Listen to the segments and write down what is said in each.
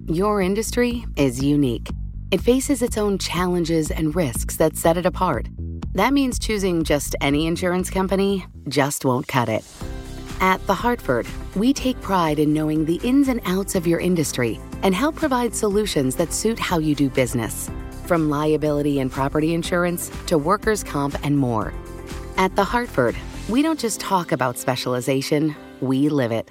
Your industry is unique. It faces its own challenges and risks that set it apart. That means choosing just any insurance company just won't cut it. At The Hartford, we take pride in knowing the ins and outs of your industry and help provide solutions that suit how you do business. From liability and property insurance to workers' comp and more. At The Hartford, we don't just talk about specialization, we live it.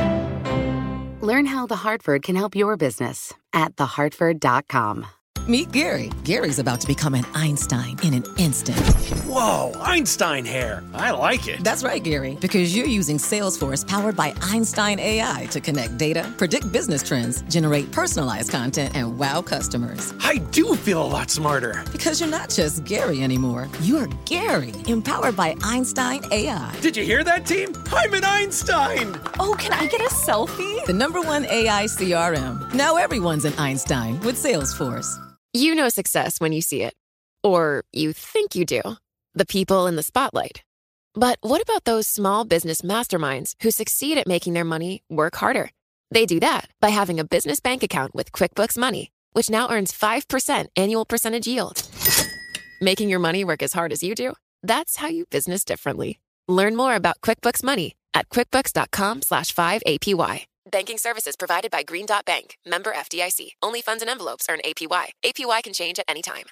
Learn how The Hartford can help your business at thehartford.com. Meet Gary. Gary's about to become an Einstein in an instant. Whoa, Einstein hair. I like it. That's right, Gary, because you're using Salesforce powered by Einstein AI to connect data, predict business trends, generate personalized content, and wow customers. I do feel a lot smarter. Because you're not just Gary anymore. You're Gary, empowered by Einstein AI. Did you hear that, team? I'm an Einstein. Oh, can I get a selfie? The #1 AI CRM. Now everyone's an Einstein with Salesforce. You know success when you see it. Or you think you do. The people in the spotlight. But what about those small business masterminds who succeed at making their money work harder? They do that by having a business bank account with QuickBooks Money, which now earns 5% annual percentage yield. Making your money work as hard as you do? That's how you business differently. Learn more about QuickBooks Money at quickbooks.com/5APY. Banking services provided by Green Dot Bank. Member FDIC. Only funds and envelopes earn APY. APY can change at any time.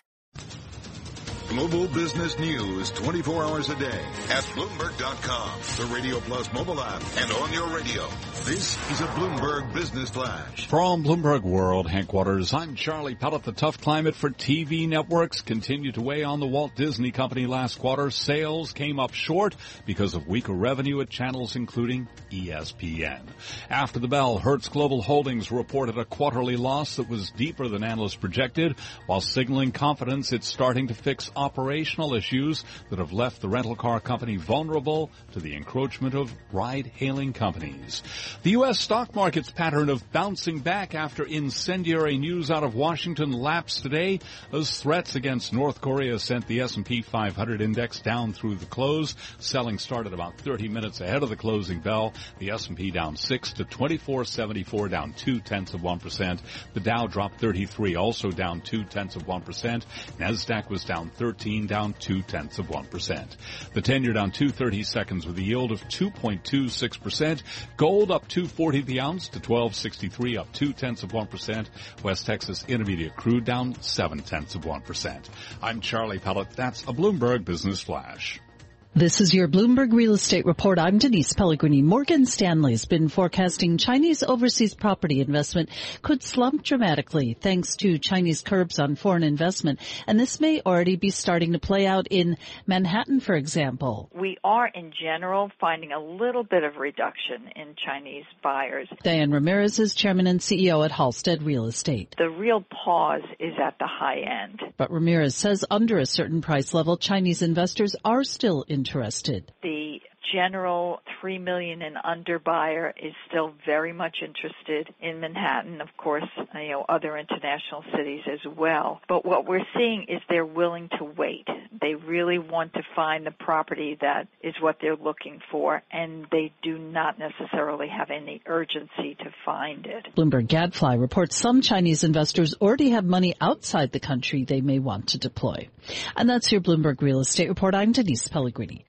Global business news 24 hours a day at Bloomberg.com, the Radio Plus mobile app, and on your radio. This is a Bloomberg Business Flash. From Bloomberg World headquarters, I'm Charlie Pellet. The tough climate for TV networks continued to weigh on the Walt Disney Company last quarter. Sales came up short because of weaker revenue at channels including ESPN. After the bell, Hertz Global Holdings reported a quarterly loss that was deeper than analysts projected, while signaling confidence it's starting to fix operational issues that have left the rental car company vulnerable to the encroachment of ride-hailing companies. The U.S. stock market's pattern of bouncing back after incendiary news out of Washington lapsed today as threats against North Korea sent the S&P 500 index down through the close. Selling started about 30 minutes ahead of the closing bell. The S&P down 6 to 2474, down 0.2%. The Dow dropped 33, also down 0.2%. Nasdaq was down 13, down 0.2%. The 10-year down 2/30 seconds with a yield of 2.26%. Gold up $2.40 the ounce to $12.63, up 0.2%. West Texas Intermediate crude down 0.7%. I'm Charlie Pellet. That's a Bloomberg Business Flash. This is your Bloomberg Real Estate Report. I'm Denise Pellegrini. Morgan Stanley's been forecasting Chinese overseas property investment could slump dramatically thanks to Chinese curbs on foreign investment. And this may already be starting to play out in Manhattan, for example. We are, in general, finding a little bit of reduction in Chinese buyers. Diane Ramirez is chairman and CEO at Halstead Real Estate. The real pause is at the high end. But Ramirez says under a certain price level, Chinese investors are still interested. The general $3 million and under buyer is still very much interested in Manhattan, of course, other international cities as well. But what we're seeing is they're willing to wait. They really want to find the property that is what they're looking for, and they do not necessarily have any urgency to find it. Bloomberg Gadfly reports some Chinese investors already have money outside the country they may want to deploy. And that's your Bloomberg Real Estate Report. I'm Denise Pellegrini.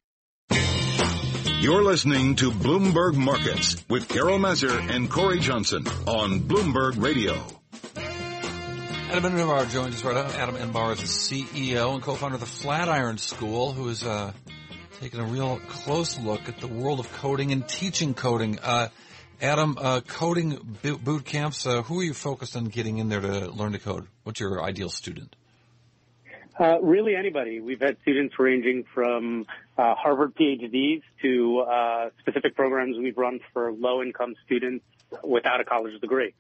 You're listening to Bloomberg Markets with Carol Mazur and Corey Johnson on Bloomberg Radio. Adam Enbauer joins us right now. Adam Enbauer is the CEO and co-founder of the Flatiron School, who is taking a real close look at the world of coding and teaching coding. Adam, coding boot camps, who are you focused on getting in there to learn to code? What's your ideal student? Really anybody. We've had students ranging from Harvard PhDs to specific programs we've run for low-income students without a college degree.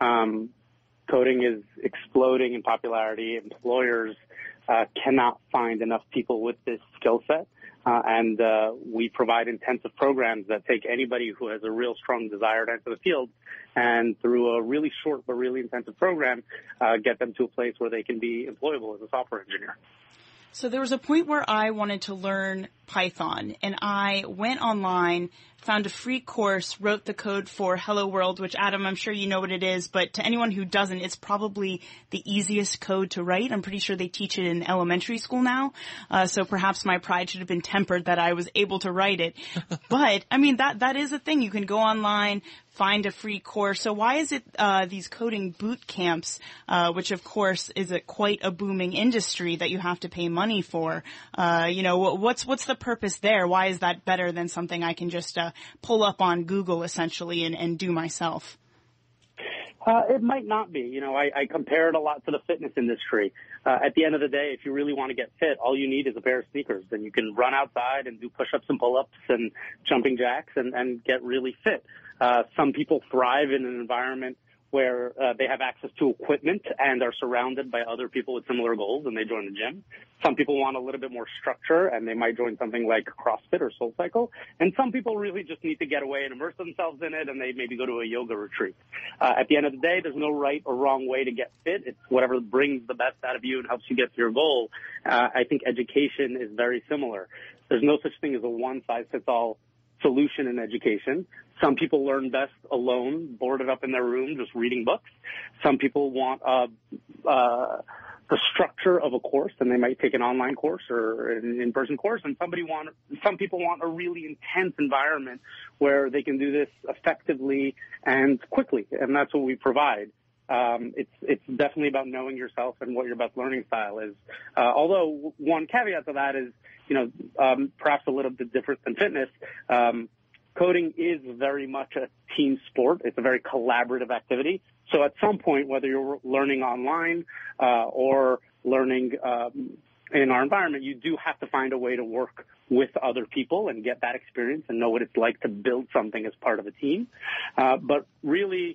Coding is exploding in popularity. Employers cannot find enough people with this skill set. And we provide intensive programs that take anybody who has a real strong desire to enter the field and through a really short but really intensive program, get them to a place where they can be employable as a software engineer. So there was a point where I wanted to learn Python, and I went online, found a free course, wrote the code for Hello World, which, Adam, I'm sure you know what it is, but to anyone who doesn't, it's probably the easiest code to write. I'm pretty sure they teach it in elementary school now, so perhaps my pride should have been tempered that I was able to write it. But, I mean, that is a thing. You can go online, find a free course. So why is it these coding boot camps, which of course is quite a booming industry that you have to pay money for? What's the purpose there? Why is that better than something I can just pull up on Google essentially and do myself? It might not be. I compare it a lot to the fitness industry. At the end of the day, if you really want to get fit, all you need is a pair of sneakers. Then you can run outside and do push-ups and pull-ups and jumping jacks and get really fit. Some people thrive in an environment where they have access to equipment and are surrounded by other people with similar goals, and they join the gym. Some people want a little bit more structure, and they might join something like CrossFit or SoulCycle. And some people really just need to get away and immerse themselves in it, and they maybe go to a yoga retreat. At the end of the day, there's no right or wrong way to get fit. It's whatever brings the best out of you and helps you get to your goal. I think education is very similar. There's no such thing as a one-size-fits-all solution in education. Some people learn best alone, boarded up in their room, just reading books. Some people want the structure of a course, and they might take an online course or an in-person course. And some people want a really intense environment where they can do this effectively and quickly, and that's what we provide. It's definitely about knowing yourself and what your best learning style is. Although one caveat to that is, perhaps a little bit different than fitness. Coding is very much a team sport. It's a very collaborative activity. So at some point, whether you're learning online or learning in our environment, you do have to find a way to work with other people and get that experience and know what it's like to build something as part of a team. But really,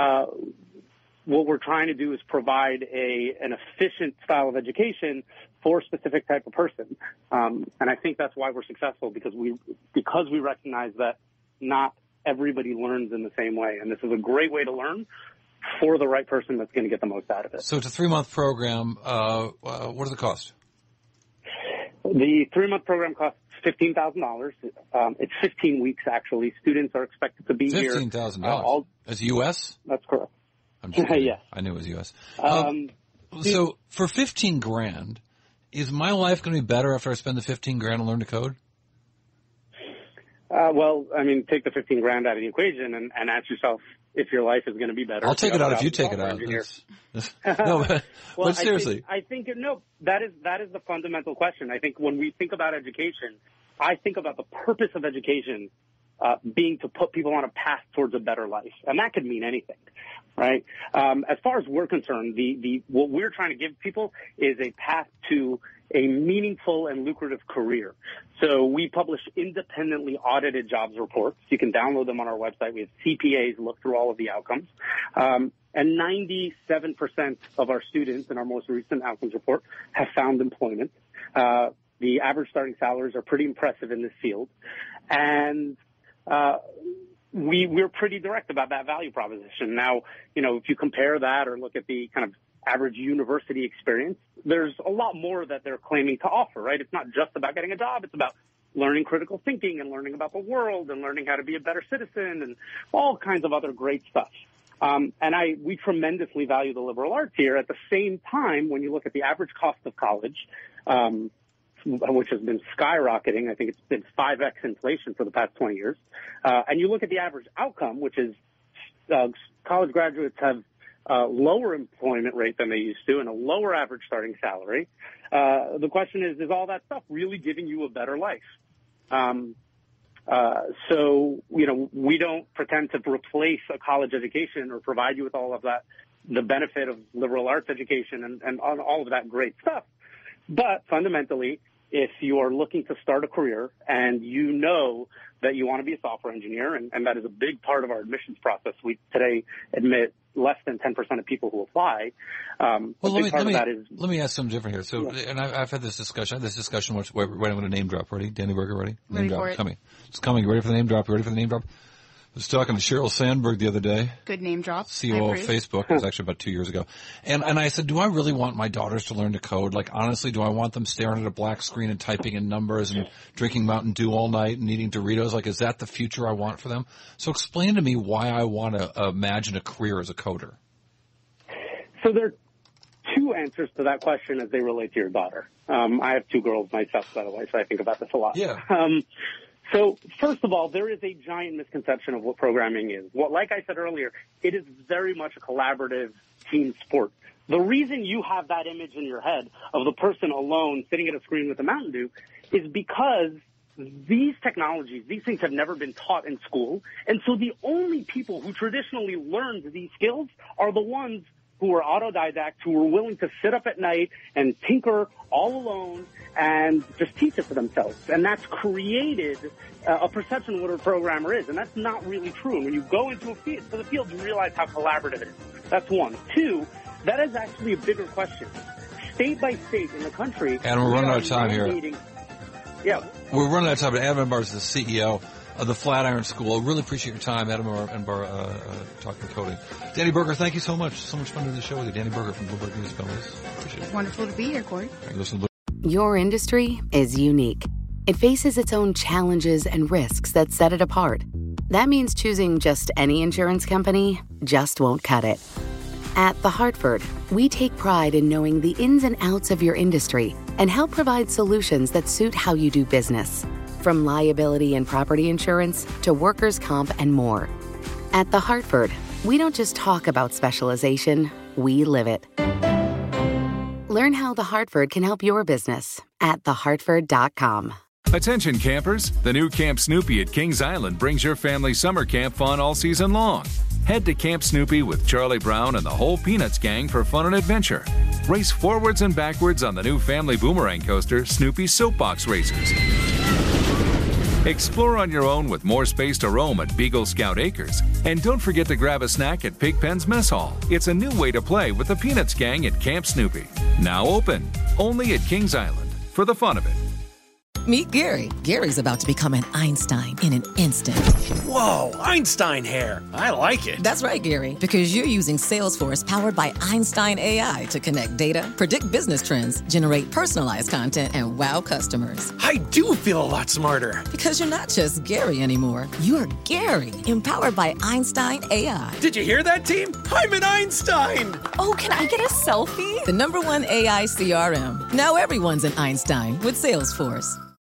what we're trying to do is provide an efficient style of education for a specific type of person. And I think that's why we're successful, because we recognize that not everybody learns in the same way. And this is a great way to learn for the right person that's going to get the most out of it. So it's a 3-month program. What does it cost? The 3-month program costs $15,000. It's 15 weeks, actually. Students are expected to be here. $15,000. As U.S.? That's correct. I'm just kidding. Yes. I knew it was U.S. So for $15,000, is my life going to be better after I spend the $15,000 and learn to code? Well, I mean, take the $15,000 out of the equation and ask yourself if your life is going to be better. I'll take it out if you take it out. No, but seriously. I think that is the fundamental question. I think when we think about education, I think about the purpose of education being to put people on a path towards a better life. And that could mean anything, right? As far as we're concerned, what we're trying to give people is a path to a meaningful and lucrative career. So we publish independently audited jobs reports. You can download them on our website. We have CPAs look through all of the outcomes. And 97% of our students in our most recent outcomes report have found employment. The average starting salaries are pretty impressive in this field. And we're pretty direct about that value proposition. Now, if you compare that or look at the kind of average university experience, there's a lot more that they're claiming to offer, right? It's not just about getting a job. It's about learning critical thinking and learning about the world and learning how to be a better citizen and all kinds of other great stuff. And we tremendously value the liberal arts here. At the same time, when you look at the average cost of college, which has been skyrocketing. I think it's been 5x inflation for the past 20 years. And you look at the average outcome, which is college graduates have a lower employment rate than they used to and a lower average starting salary. The question is all that stuff really giving you a better life? So, we don't pretend to replace a college education or provide you with all of that, the benefit of liberal arts education and all of that great stuff. But fundamentally, if you are looking to start a career and you know that you want to be a software engineer, and that is a big part of our admissions process, we today admit less than 10% of people who apply. Let me ask something different here. So, yeah. And I've had this discussion. Where I'm going to name drop. Ready? Danny Berger, ready? Ready for it. It's coming. You ready for the name drop? was talking to Sheryl Sandberg the other day. Good name drop. CEO of Facebook. It was actually about 2 years ago. And I said, do I really want my daughters to learn to code? Like, honestly, do I want them staring at a black screen and typing in numbers and drinking Mountain Dew all night and eating Doritos? Like, is that the future I want for them? So explain to me why I want to imagine a career as a coder. So there are two answers to that question as they relate to your daughter. I have two girls myself, by the way, so I think about this a lot. Yeah. So first of all, there is a giant misconception of what programming is. Like I said earlier, it is very much a collaborative team sport. The reason you have that image in your head of the person alone sitting at a screen with a Mountain Dew is because these technologies, these things have never been taught in school. And so the only people who traditionally learned these skills are the ones who are autodidacts, who were willing to sit up at night and tinker all alone and just teach it for themselves. And that's created a perception of what a programmer is. And that's not really true. And when you go into the field, you realize how collaborative it is. That's one. Two, that is actually a bigger question. State by state in the country. And we're running out of time here. Yeah. We're running out of time, but Adam Enbar is the CEO of the Flatiron School. I really appreciate your time, Adam Enbar, talking coding. Danny Berger, thank you so much. So much fun doing the show with you. Danny Berger from Bloomberg News Fellows. Appreciate it. Wonderful to be here, Corey. Your industry is unique. It faces its own challenges and risks that set it apart. That means choosing just any insurance company just won't cut it. At The Hartford, we take pride in knowing the ins and outs of your industry and help provide solutions that suit how you do business. From liability and property insurance to workers' comp and more. At The Hartford, we don't just talk about specialization, we live it. Learn how The Hartford can help your business at thehartford.com. Attention campers, the new Camp Snoopy at Kings Island brings your family summer camp fun all season long. Head to Camp Snoopy with Charlie Brown and the whole Peanuts gang for fun and adventure. Race forwards and backwards on the new family boomerang coaster, Snoopy's Soapbox Racers. Explore on your own with more space to roam at Beagle Scout Acres. And don't forget to grab a snack at Pigpen's Mess Hall. It's a new way to play with the Peanuts gang at Camp Snoopy. Now open, only at Kings Island, for the fun of it. Meet Gary. Gary's about to become an Einstein in an instant. Whoa, Einstein hair. I like it. That's right, Gary, because you're using Salesforce powered by Einstein AI to connect data, predict business trends, generate personalized content, and wow customers. I do feel a lot smarter. Because you're not just Gary anymore. You're Gary, empowered by Einstein AI. Did you hear that, team? I'm an Einstein. Oh, can I get a selfie? The #1 AI CRM. Now everyone's an Einstein with Salesforce.